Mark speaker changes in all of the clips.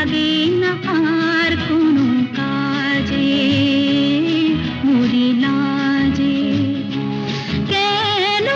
Speaker 1: লাগে না আর কোনো কাজে মরি লাজে কেন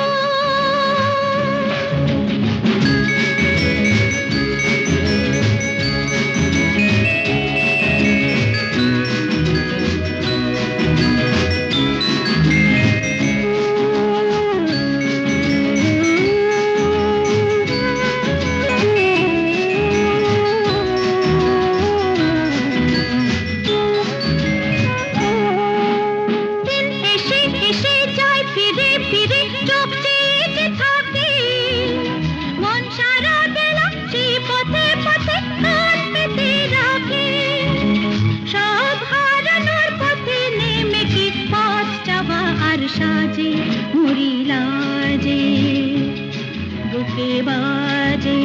Speaker 1: সাজে মরি লাজে বুকে বাজে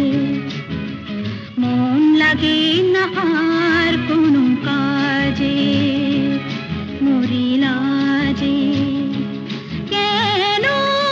Speaker 1: মন লাগে না আর কোনো কাজে মরি লাজে কেন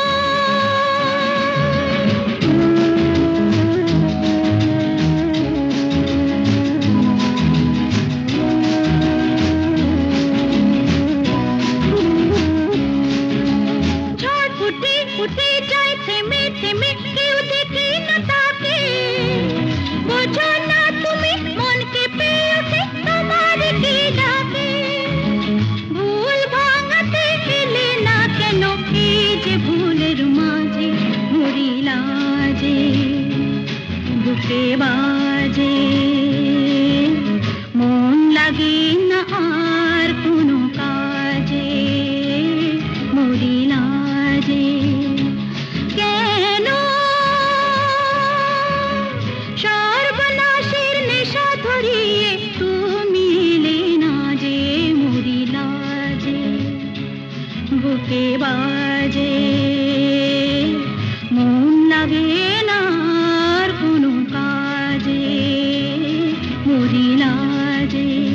Speaker 1: উঠে যায় থেমে থেমে কেউ দেখে না তাকে বোঝো না তুমি মনকে পেয়েছে তোমার কি ডাকে ভুল ভাঙাতে গেলে না কেন এই যে ভুলের মাঝে মরি লাজে বুকে বাজে মন লাগে না আর কোনো কাজে মরি লাজে কেন সর্বনাশের নেশা ধরিয়ে তুমি এলে না যে মরি লাজে বুকে বাজে মন লাগে না আর কোনো কাজে মরি লাজে